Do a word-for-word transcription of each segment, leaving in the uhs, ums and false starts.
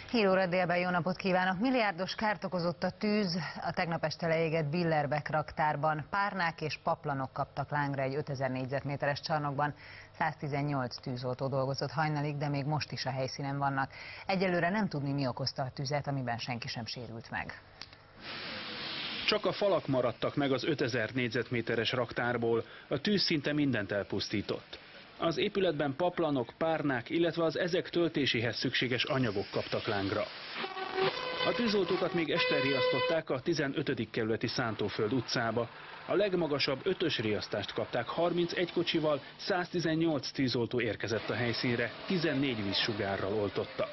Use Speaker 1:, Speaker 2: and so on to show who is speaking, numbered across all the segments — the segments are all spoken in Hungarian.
Speaker 1: hét óra délben jó napot kívánok! Milliárdos kárt okozott a tűz a tegnap este leégett Billerbeck raktárban. Párnák és paplanok kaptak lángra egy ötezer négyzetméteres csarnokban. száztizennyolc tűzoltó dolgozott hajnalig, de még most is a helyszínen vannak. Egyelőre nem tudni, mi okozta a tüzet, amiben senki sem sérült meg.
Speaker 2: Csak a falak maradtak meg az ötezer négyzetméteres raktárból, a tűz szinte mindent elpusztított. Az épületben paplanok, párnák, illetve az ezek töltéséhez szükséges anyagok kaptak lángra. A tűzoltókat még este riasztották a tizenötödik kerületi Szántóföld utcába. A legmagasabb ötös riasztást kapták, harmincegy kocsival, száztizennyolc tűzoltó érkezett a helyszínre, tizennégy vízsugárral oltottak.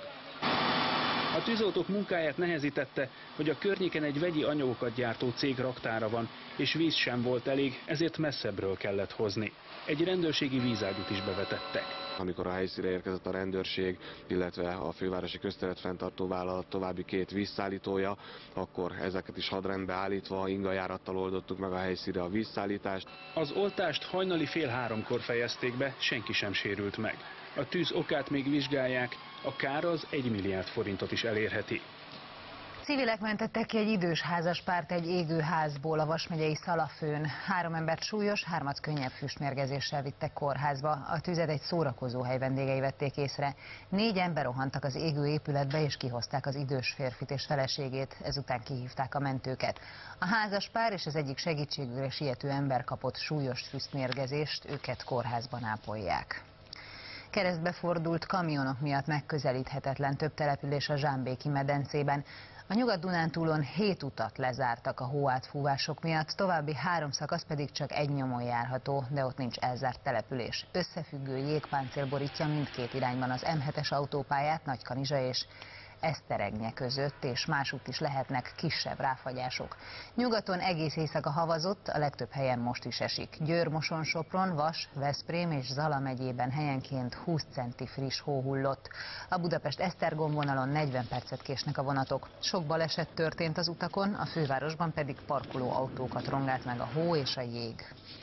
Speaker 2: A tűzoltók munkáját nehezítette, hogy a környéken egy vegyi anyagokat gyártó cég raktára van, és víz sem volt elég, ezért messzebbről kellett hozni. Egy rendőrségi vízágyút is bevetettek.
Speaker 3: Amikor a helyszínre érkezett a rendőrség, illetve a fővárosi közterületfenntartó vállalat további két vízszállítója, akkor ezeket is hadrendbe állítva ingajárattal oldottuk meg a helyszínre a vízszállítást.
Speaker 2: Az oltást hajnali fél háromkor fejezték be, senki sem sérült meg. A tűz okát még vizsgálják, a kár az egy milliárd forintot is elérheti.
Speaker 1: Civilek mentettek ki egy idős házaspárt egy égő házból a Vas megyei Szalafőn. Három embert súlyos, hármat könnyebb füstmérgezéssel vittek kórházba. A tüzet egy szórakozóhely vendégei vették észre. Négyen berohantak az égő épületbe és kihozták az idős férfit és feleségét, ezután kihívták a mentőket. A házaspár és az egyik segítségükre siető ember kapott súlyos füstmérgezést, őket kórházban ápolják. Keresztbe fordult kamionok miatt megközelíthetetlen több település a Zsámbéki medencében. A Nyugat-Dunántúlon hét utat lezártak a hóátfúvások miatt, további három szakasz pedig csak egy nyomon járható, de ott nincs elzárt település. Összefüggő jégpáncél borítja mindkét irányban az M hetes autópályát Nagykanizsa és Eszteregnye között, és másútt is lehetnek kisebb ráfagyások. Nyugaton egész éjszaka havazott, a legtöbb helyen most is esik. Győr, Moson, Sopron, Vas, Veszprém és Zala megyében helyenként húsz centi friss hó hullott. A Budapest-Esztergom vonalon negyven percet késnek a vonatok. Sok baleset történt az utakon, a fővárosban pedig parkoló autókat rongált meg a hó és a jég.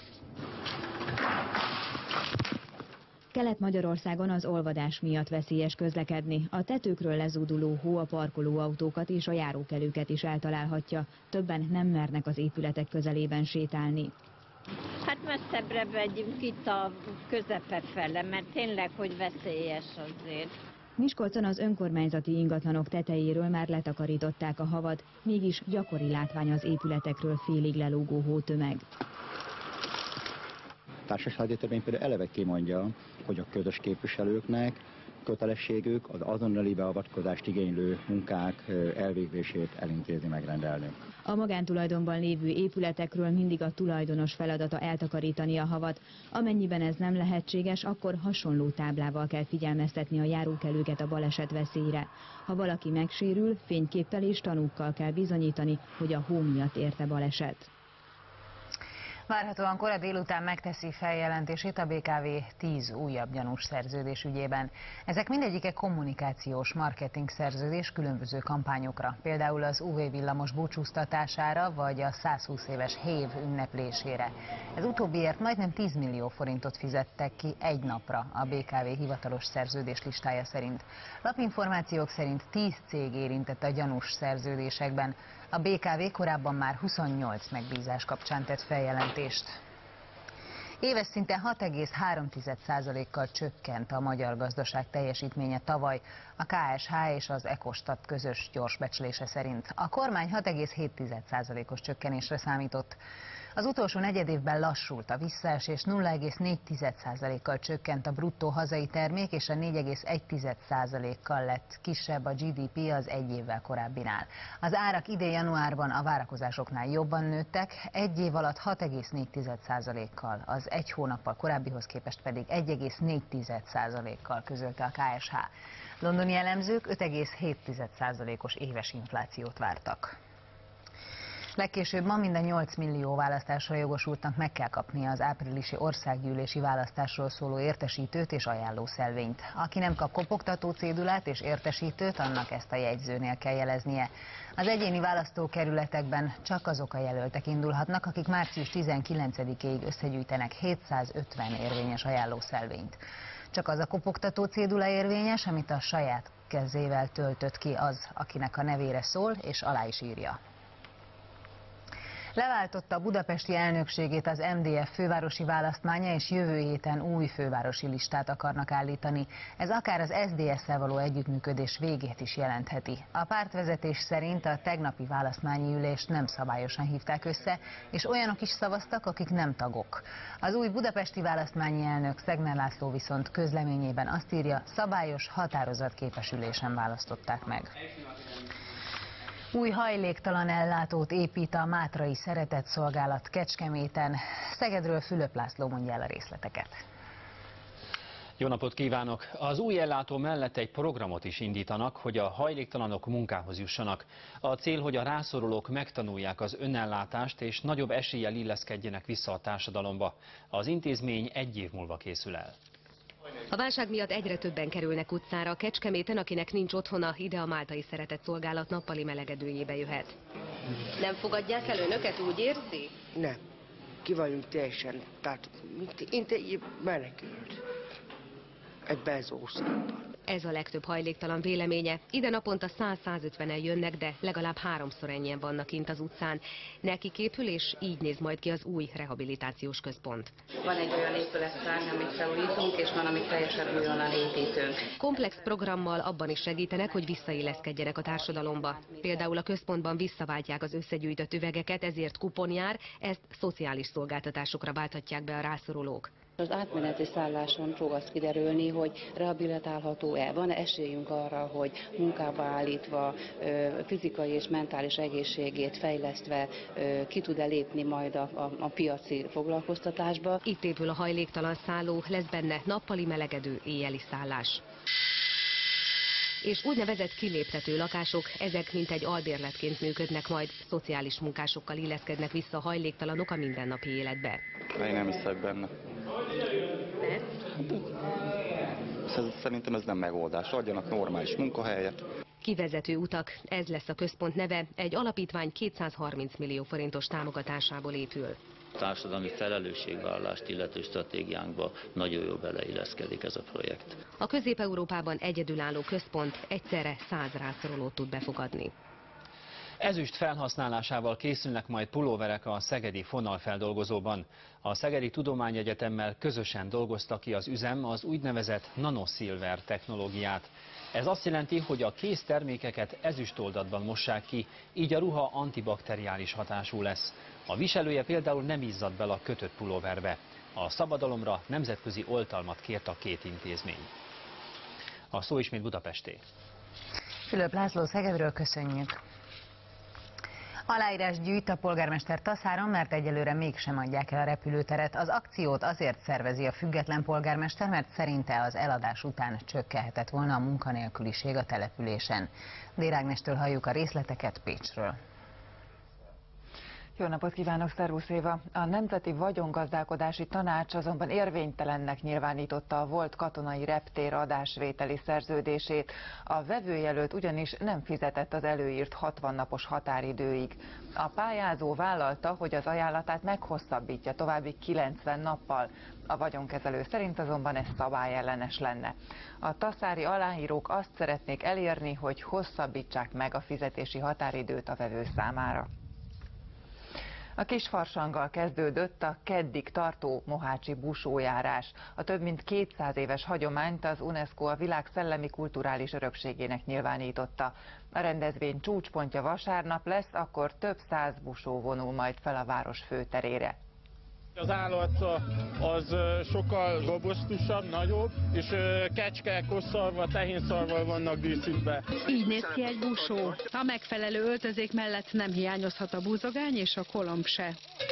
Speaker 4: Kelet-Magyarországon az olvadás miatt veszélyes közlekedni. A tetőkről lezúduló hó a parkolóautókat és a járókelőket is eltalálhatja. Többen nem mernek az épületek közelében sétálni.
Speaker 5: Hát messzebbre vegyünk itt a közepe fele, mert tényleg, hogy veszélyes azért.
Speaker 4: Miskolcon az önkormányzati ingatlanok tetejéről már letakarították a havat, mégis gyakori látvány az épületekről félig lelógó hótömeg.
Speaker 6: A társasházi törvény például eleve kimondja, hogy a közös képviselőknek kötelességük az azonnali beavatkozást igénylő munkák elvégzését elintézni, megrendelni.
Speaker 4: A magántulajdonban lévő épületekről mindig a tulajdonos feladata eltakarítani a havat. Amennyiben ez nem lehetséges, akkor hasonló táblával kell figyelmeztetni a járókelőket a baleset veszélyre. Ha valaki megsérül, fényképpel és tanúkkal kell bizonyítani, hogy a hó miatt érte baleset.
Speaker 1: Várhatóan kora délután megteszi feljelentését a bé ká vé tíz újabb gyanús szerződés ügyében. Ezek mindegyike kommunikációs marketing szerződés különböző kampányokra, például az ú vé villamos búcsúztatására vagy a százhúsz éves hév ünneplésére. Ez utóbbiért majdnem tíz millió forintot fizettek ki egy napra a bé ká vé hivatalos szerződés listája szerint. Lapinformációk szerint tíz cég érintett a gyanús szerződésekben. A bé ká vé korábban már huszonnyolc megbízás kapcsán tett feljelentést. Éves szinten hat egész három százalékkal csökkent a magyar gazdaság teljesítménye tavaly, a ká es há és az Ecostat közös gyors becslése szerint. A kormány hat egész hét százalékos csökkenésre számított. Az utolsó negyedévben lassult a visszaesés, nulla egész négy százalékkal csökkent a bruttó hazai termék, és a négy egész egy százalékkal lett kisebb a gé dé pé az egy évvel korábbinál. Az árak idén januárban a várakozásoknál jobban nőttek, egy év alatt hat egész négy százalékkal, az egy hónappal korábbihoz képest pedig egy egész négy százalékkal közölte a ká es há. Londoni elemzők öt egész hét százalékos éves inflációt vártak. Legkésőbb ma minden nyolc millió választásra jogosultnak meg kell kapnia az áprilisi országgyűlési választásról szóló értesítőt és ajánlószelvényt. Aki nem kap kopogtató cédulát és értesítőt, annak ezt a jegyzőnél kell jeleznie. Az egyéni választókerületekben csak azok a jelöltek indulhatnak, akik március tizenkilencedikéig összegyűjtenek hétszázötven érvényes ajánlószelvényt. Csak az a kopogtató cédula érvényes, amit a saját kezével töltött ki az, akinek a nevére szól, és alá is írja. Leváltotta a budapesti elnökségét az em dé ef fővárosi választmánya, és jövő héten új fővárosi listát akarnak állítani. Ez akár az es zé dé es-szel való együttműködés végét is jelentheti. A pártvezetés szerint a tegnapi választmányi ülést nem szabályosan hívták össze, és olyanok is szavaztak, akik nem tagok. Az új budapesti választmányi elnök, Szegner László viszont közleményében azt írja, szabályos, határozatképes ülésen választották meg. Új hajléktalan ellátót épít a Mátrai Szeretetszolgálat Kecskeméten. Szegedről Fülöp László mondja el a részleteket.
Speaker 7: Jó napot kívánok! Az új ellátó mellett egy programot is indítanak, hogy a hajléktalanok munkához jussanak. A cél, hogy a rászorulók megtanulják az önellátást és nagyobb eséllyel illeszkedjenek vissza a társadalomba. Az intézmény egy év múlva készül el.
Speaker 8: A válság miatt egyre többen kerülnek utcára. Kecskeméten, akinek nincs otthona, ide a Máltai Szeretetszolgálat nappali melegedőjébe jöhet. Nem fogadják el önöket, úgy érzi?
Speaker 9: Nem. Ki vagyunk teljesen, tehát mint egy menekült. Egy bezószágban.
Speaker 8: Ez a legtöbb hajléktalan véleménye. Ide naponta száz-százötvenen jönnek, de legalább háromszor ennyien vannak kint az utcán. Nekik épül, és így néz majd ki az új rehabilitációs központ.
Speaker 10: Van egy olyan épületszárny, amit felújítunk, és van, amit teljesen újonnan építünk.
Speaker 8: Komplex programmal abban is segítenek, hogy visszailleszkedjenek a társadalomba. Például a központban visszaváltják az összegyűjtött üvegeket, ezért kupon jár, ezt szociális szolgáltatásokra válthatják be a rászorulók.
Speaker 10: Az átmeneti szálláson fog az kiderülni, hogy rehabilitálható-e, van-e esélyünk arra, hogy munkába állítva, fizikai és mentális egészségét fejlesztve ki tud-e lépni majd a, a, a piaci foglalkoztatásba.
Speaker 8: Itt épül a hajléktalan szálló, lesz benne nappali melegedő, éjjeli szállás. És úgynevezett kiléptető lakások, ezek mintegy albérletként működnek majd, szociális munkásokkal illeszkednek vissza a hajléktalanok a mindennapi életbe.
Speaker 11: Én nem hiszek benne.
Speaker 8: Mert?
Speaker 11: Szerintem ez nem megoldás. Adjanak normális munkahelyet.
Speaker 8: Kivezető utak, ez lesz a központ neve, egy alapítvány kétszázharminc millió forintos támogatásából épül.
Speaker 12: A társadalmi felelősségvállalást illető stratégiánkba nagyon jól beleilleszkedik ez a projekt.
Speaker 8: A Közép-Európában egyedülálló központ egyszerre száz rászorulót tud befogadni.
Speaker 7: Ezüst felhasználásával készülnek majd pulóverek a szegedi fonalfeldolgozóban. A Szegedi Tudományegyetemmel közösen dolgozta ki az üzem az úgynevezett nanoszilver technológiát. Ez azt jelenti, hogy a kész termékeket ezüstoldatban mossák ki, így a ruha antibakteriális hatású lesz. A viselője például nem izzad bele a kötött pulóverbe. A szabadalomra nemzetközi oltalmat kért a két intézmény. A szó ismét Budapesté.
Speaker 1: Fülöp László Szegedről, köszönjük. Aláírás gyűjt a polgármester Taszáron, mert egyelőre mégsem adják el a repülőteret. Az akciót azért szervezi a független polgármester, mert szerinte az eladás után csökkenhetett volna a munkanélküliség a településen. Dér Ágnestől halljuk a részleteket Pécsről.
Speaker 13: Jó napot kívánok, szervusz Éva! A Nemzeti Vagyongazdálkodási Tanács azonban érvénytelennek nyilvánította a volt katonai reptér adásvételi szerződését. A vevőjelölt ugyanis nem fizetett az előírt hatvan napos határidőig. A pályázó vállalta, hogy az ajánlatát meghosszabbítja további kilencven nappal. A vagyonkezelő szerint azonban ez szabályellenes lenne. A taszári aláírók azt szeretnék elérni, hogy hosszabbítsák meg a fizetési határidőt a vevő számára. A Kisfarsanggal kezdődött a keddig tartó mohácsi busójárás. A több mint kétszáz éves hagyományt az UNESCO a világ szellemi kulturális örökségének nyilvánította. A rendezvény csúcspontja vasárnap lesz, akkor több száz busó vonul majd fel a város főterére.
Speaker 14: Az állat az sokkal robusztusabb, nagyobb, és kecske, kosszarva, tehénszarval vannak díszítve.
Speaker 15: Így néz ki egy busó. A megfelelő öltözék mellett nem hiányozhat a búzogány és a kolomb se.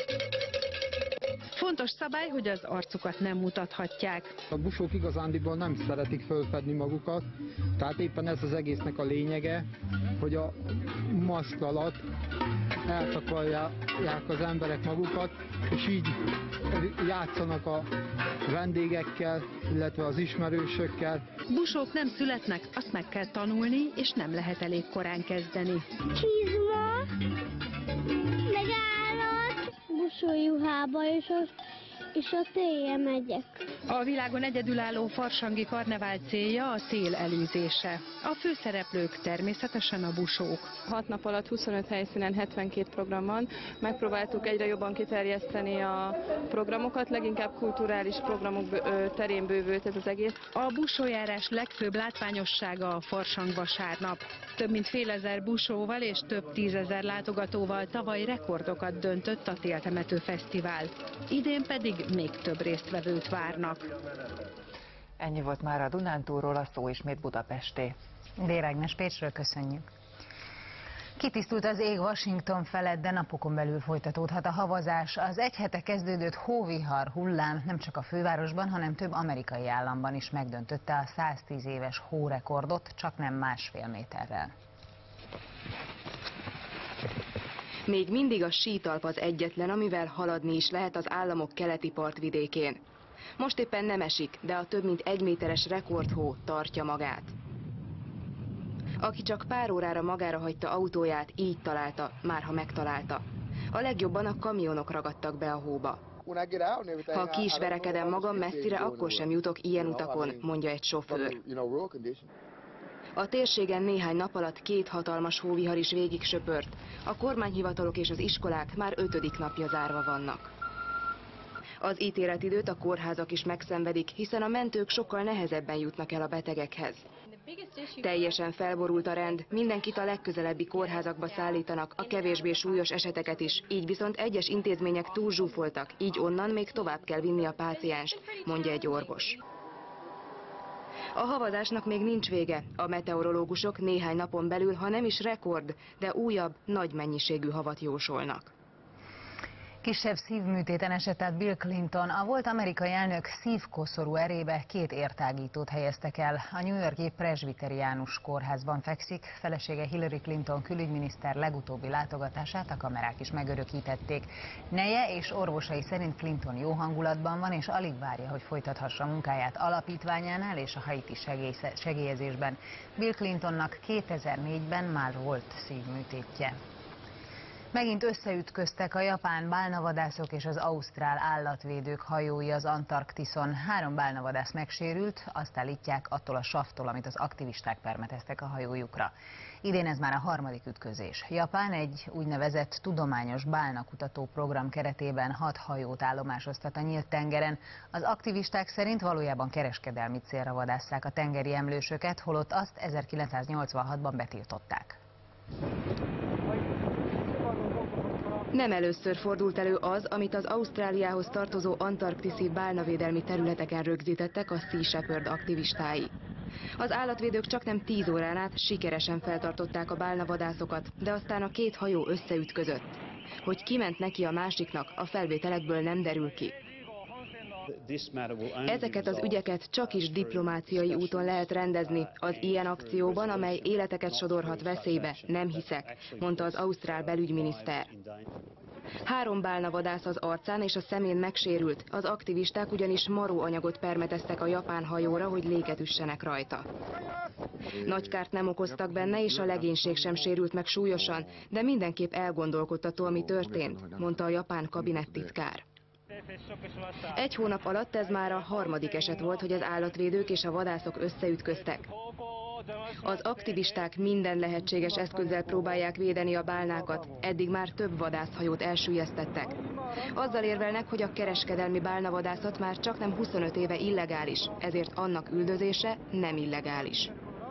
Speaker 15: Fontos szabály, hogy az arcukat nem mutathatják.
Speaker 16: A busók igazándiból nem szeretik fölfedni magukat, tehát éppen ez az egésznek a lényege, hogy a maszk alatt eltakarják az emberek magukat, és így játszanak a vendégekkel, illetve az ismerősökkel.
Speaker 15: Busók nem születnek, azt meg kell tanulni, és nem lehet elég korán kezdeni.
Speaker 17: Csizma, meg állat, busójuhába, és, az, és ott éjjel megyek.
Speaker 15: A világon egyedülálló farsangi karnevál célja a szél elűzése. A főszereplők természetesen a busók.
Speaker 18: Hat nap alatt huszonöt helyszínen hetvenkét program van. Megpróbáltuk egyre jobban kiterjeszteni a programokat, leginkább kulturális programok terén bővült ez az egész.
Speaker 15: A busójárás legfőbb látványossága a farsang vasárnap. Több mint félezer busóval és több tízezer látogatóval tavaly rekordokat döntött a Téltemető Fesztivál. Idén pedig még több résztvevőt várnak.
Speaker 13: Ennyi volt már a Dunántúlról, a szó ismét Budapesté.
Speaker 1: Dérágnes Pécsről köszönjük. Kitisztult az ég Washington felett, de napokon belül folytatódhat a havazás. Az egy hete kezdődött hóvihar hullám nem csak a fővárosban, hanem több amerikai államban is megdöntötte a száztíz éves hórekordot, csak nem másfél méterrel.
Speaker 19: Még mindig a sítalp az egyetlen, amivel haladni is lehet az államok keleti partvidékén. Most éppen nem esik, de a több mint egy méteres rekordhó tartja magát. Aki csak pár órára magára hagyta autóját, így találta, márha megtalálta. A legjobban a kamionok ragadtak be a hóba. Ha ki is verekedem magam messzire, akkor sem jutok ilyen utakon, mondja egy sofőr. A térségen néhány nap alatt két hatalmas hóvihar is végig söpört. A kormányhivatalok és az iskolák már ötödik napja zárva vannak. Az ítéletidőt a kórházak is megszenvedik, hiszen a mentők sokkal nehezebben jutnak el a betegekhez. Teljesen felborult a rend, mindenkit a legközelebbi kórházakba szállítanak, a kevésbé súlyos eseteket is, így viszont egyes intézmények túlzsúfoltak, így onnan még tovább kell vinni a pácienst, mondja egy orvos. A havazásnak még nincs vége, a meteorológusok néhány napon belül, ha nem is rekord, de újabb, nagy mennyiségű havat jósolnak.
Speaker 1: Kisebb szívműtéten esett át Bill Clinton. A volt amerikai elnök szívkoszorú erébe két értágítót helyeztek el. A New York-i Presbiteriánus kórházban fekszik. Felesége Hillary Clinton külügyminiszter legutóbbi látogatását a kamerák is megörökítették. Neje és orvosai szerint Clinton jó hangulatban van, és alig várja, hogy folytathassa munkáját alapítványánál és a haiti segélyezésben. Bill Clintonnak kétezer-négyben már volt szívműtétje. Megint összeütköztek a japán bálnavadászok és az ausztrál állatvédők hajói az Antarktiszon. Három bálnavadász megsérült, azt állítják attól a savtól, amit az aktivisták permeteztek a hajójukra. Idén ez már a harmadik ütközés. Japán egy úgynevezett tudományos bálnakutató program keretében hat hajót állomásoztat a nyílt tengeren. Az aktivisták szerint valójában kereskedelmi célra vadásszák a tengeri emlősöket, holott azt ezerkilencszáznyolcvanhatban betiltották.
Speaker 19: Nem először fordult elő az, amit az Ausztráliához tartozó antarktiszi bálnavédelmi területeken rögzítettek a Sea Shepherd aktivistái. Az állatvédők csaknem tíz órán át sikeresen feltartották a bálnavadászokat, de aztán a két hajó összeütközött. Hogy ki ment neki a másiknak, a felvételekből nem derül ki. Ezeket az ügyeket csak is diplomáciai úton lehet rendezni. Az ilyen akcióban, amely életeket sodorhat veszélybe, nem hiszek, mondta az ausztrál belügyminiszter. Három bálnavadász az arcán és a szemén megsérült, az aktivisták ugyanis maróanyagot permeteztek a japán hajóra, hogy léget üssenek rajta. Nagy kárt nem okoztak benne, és a legénység sem sérült meg súlyosan, de mindenképp elgondolkodtató, ami történt, mondta a japán kabinettitkár. Egy hónap alatt ez már a harmadik eset volt, hogy az állatvédők és a vadászok összeütköztek. Az aktivisták minden lehetséges eszközzel próbálják védeni a bálnákat, eddig már több vadászhajót elsüllyesztettek. Azzal érvelnek, hogy a kereskedelmi bálnavadászat már csaknem huszonöt éve illegális, ezért annak üldözése nem illegális.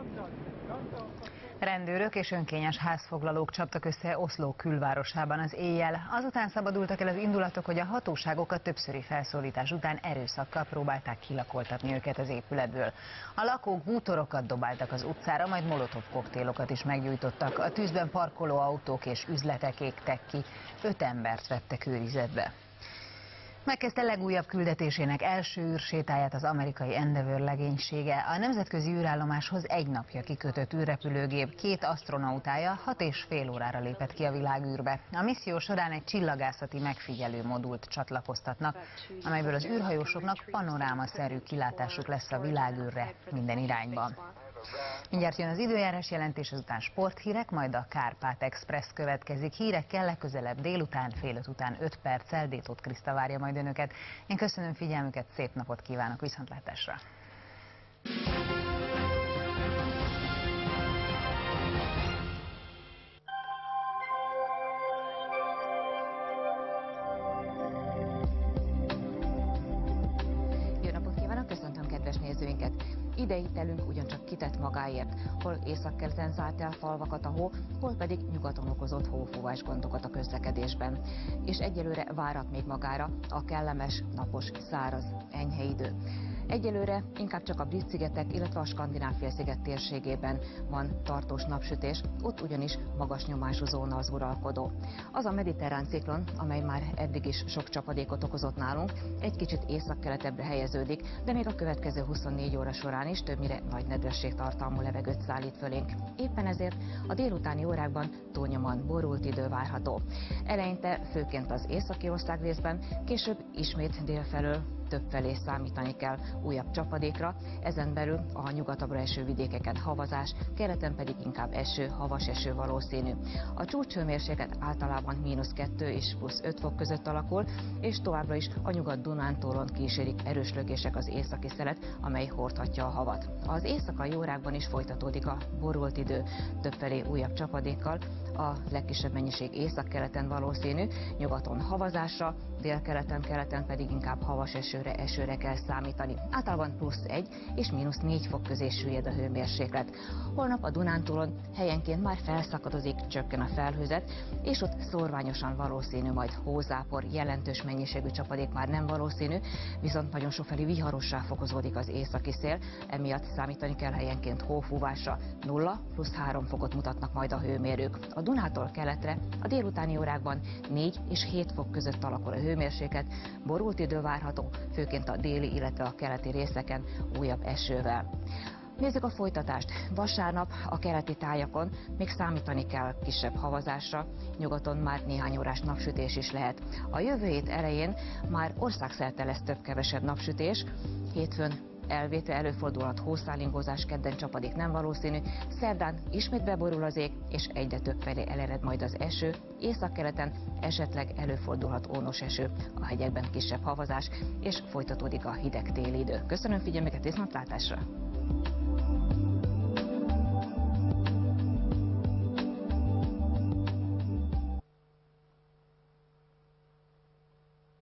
Speaker 1: Rendőrök és önkényes házfoglalók csaptak össze Oszló külvárosában az éjjel. Azután szabadultak el az indulatok, hogy a hatóságokat többszöri felszólítás után erőszakkal próbálták kilakoltatni őket az épületből. A lakók bútorokat dobáltak az utcára, majd molotov koktélokat is meggyújtottak. A tűzben parkoló autók és üzletek égtek ki. Öt embert vettek őrizetbe. Megkezdte legújabb küldetésének első űrsétáját az amerikai Endeavour legénysége. A nemzetközi űrállomáshoz egy napja kikötött űrrepülőgép két asztronautája hat és fél órára lépett ki a világűrbe. A misszió során egy csillagászati megfigyelő modult csatlakoztatnak, amelyből az űrhajósoknak panorámaszerű kilátásuk lesz a világűrre minden irányban. Mindjárt jön az időjárás jelentés, ezután sporthírek, majd a Kárpát Express következik. Hírekkel legközelebb délután, fél öt után öt perccel Détót Kriszta várja majd önöket. Én köszönöm figyelmüket, szép napot kívánok, viszontlátásra!
Speaker 20: Nézőinket. Idei telünk ugyancsak kitett magáért, hol északkeleten zárt el falvakat a hó, hol pedig nyugaton okozott hófúvás gondokat a közlekedésben. És egyelőre várat még magára a kellemes, napos, száraz, enyhe idő. Egyelőre inkább csak a Brit-szigetek, illetve a Skandináv-félsziget térségében van tartós napsütés, ott ugyanis magas nyomású zóna az uralkodó. Az a mediterrán ciklon, amely már eddig is sok csapadékot okozott nálunk, egy kicsit északkeletre helyeződik, de még a következő huszonnégy óra során is többnyire nagy nedvességtartalmú levegőt szállít fölénk. Éppen ezért a délutáni órákban túlnyomóan borult idő várható. Eleinte főként az északi országrészben, később ismét délfelől többfelé számítani kell újabb csapadékra, ezen belül a nyugatabbra eső vidékeken havazás, keleten pedig inkább eső, havas eső valószínű. A csúcshőmérséklet általában mínusz kettő és plusz öt fok között alakul, és továbbra is a Nyugat-Dunántúlon kísérik erős lökések az északi szelet, amely hordhatja a havat. Az éjszakai órákban is folytatódik a borult idő, többfelé újabb csapadékkal, a legkisebb mennyiség északkeleten valószínű, nyugaton havazásra, délkeleten, keleten pedig inkább havas esőre, esőre kell számítani. Általában plusz egy és mínusz négy fok közé süllyed a hőmérséklet. Holnap a Dunántúlon helyenként már felszakadozik, csökken a felhőzet, és ott szórványosan valószínű majd hózápor, jelentős mennyiségű csapadék már nem valószínű, viszont nagyon sofelé viharossá fokozódik az északi szél, emiatt számítani kell helyenként hófúvásra. nulla plusz három fokot mutatnak majd a hőmérők. A Dunától keletre a délutáni órákban négy és hét fok között alakul a hőmérséklet, borult idő várható, főként a déli, illetve a keleti részeken újabb esővel. Nézzük a folytatást. Vasárnap a keleti tájakon még számítani kell kisebb havazásra, nyugaton már néhány órás napsütés is lehet. A jövő hét elején már országszerte lesz több-kevesebb napsütés, hétfőn elvétve előfordulhat hószálingózás, kedden csapadék nem valószínű, szerdán ismét beborul az ég, és egyre több felé elered majd az eső, északkeleten esetleg előfordulhat ónos eső, a hegyekben kisebb havazás, és folytatódik a hideg téli idő. Köszönöm figyelmüket, viszontlátásra!